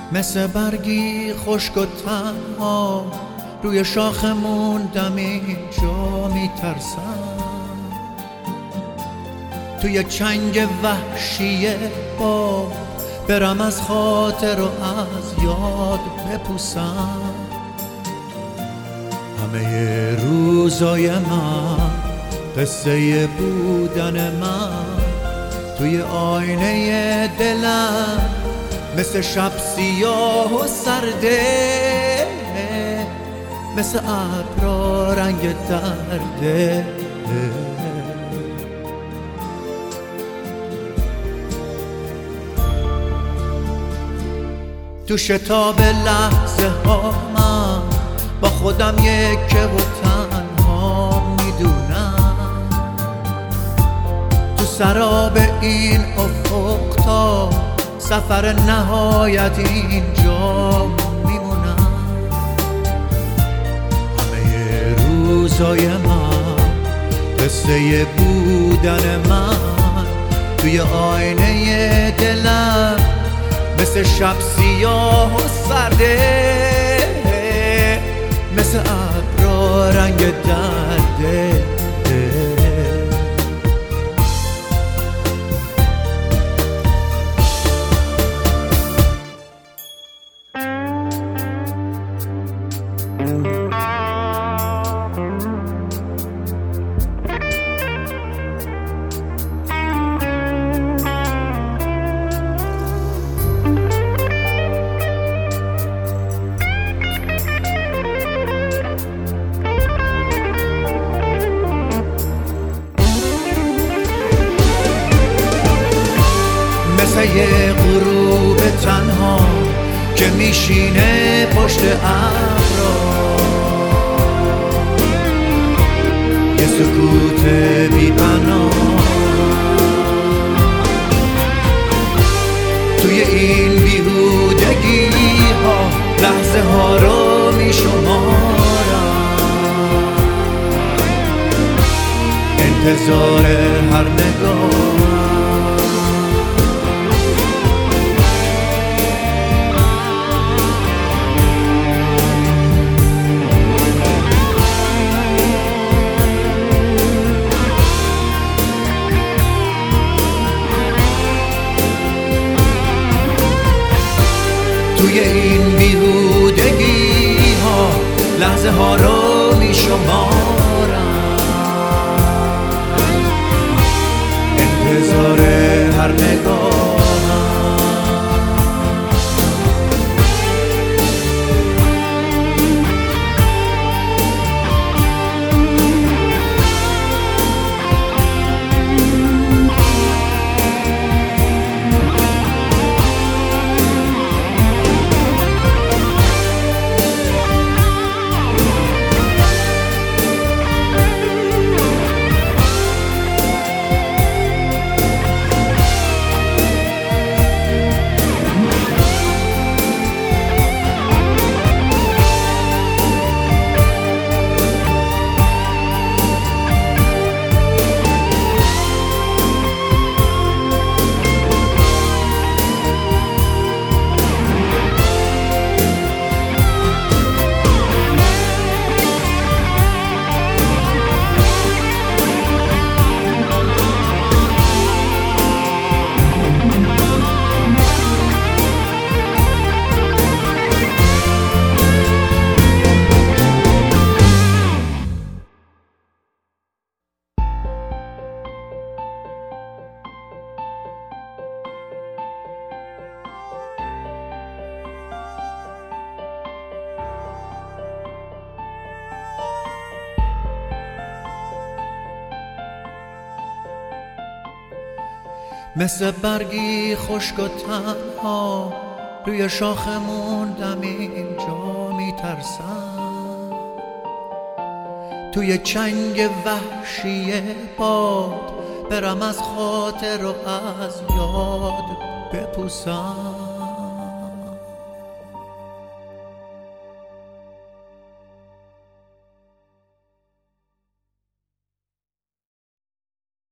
مثل برگی خشک و تنها روی شاخ موندم اینجا میترسم توی چنگ وحشی باد برم از خاطر و از یاد بپوسم همه روزای من قصه بودن من توی آینه دلم مثل شب سیاه و سرده مثل ابرا رنگ درده تو شتاب لحظه ها من با خودم یکه و تنها میدونم تو سراب این افق تا سفر نهایت اینجا میمونم همه روزای من قصه بودن من توی آینه دلم مثل شب سیاه و سرده مثل ابرا رنگ درده مثل یه غروب تنها که میشینه پشت ابرا یه سکوت بی بنا توی این بیهودگی ها لحظه ها رو میشمارم انتظار هر نگاه توی این بیهودگی ها لحظه ها رو می شمارم انتظار هر نگاهم مثل برگی خشک و تنها روی شاخ موندم اینجا میترسم توی چنگ وحشی باد برم از خاطر و از یاد بپوسم